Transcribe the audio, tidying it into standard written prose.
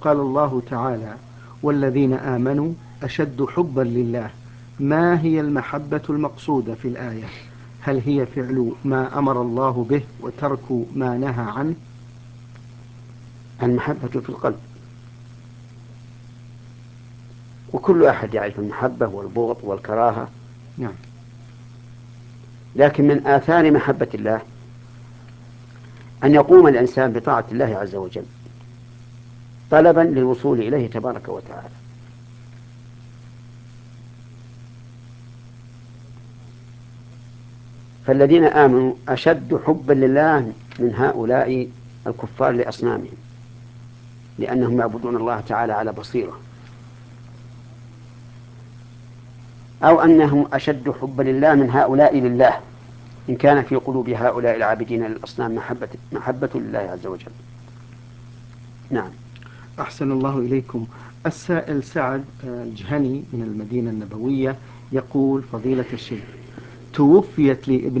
قال الله تعالى: والذين آمنوا أشد حبا لله. ما هي المحبة المقصودة في الآية؟ هل هي فعل ما أمر الله به وترك ما نهى عنه؟ المحبة في القلب، وكل أحد يعرف المحبة والبغض والكراهة. نعم. لكن من آثار محبة الله أن يقوم الإنسان بطاعة الله عز وجل طلبا للوصول إليه تبارك وتعالى. فالذين آمنوا أشد حبا لله من هؤلاء الكفار لأصنامهم، لأنهم يعبدون الله تعالى على بصيرة، أو أنهم أشد حبا لله من هؤلاء لله، إن كان في قلوب هؤلاء العابدين للأصنام محبة لله عز وجل. نعم. أحسن الله إليكم. السائل سعد الجهني من المدينة النبوية يقول: فضيلة الشيخ، توفيت لي ابن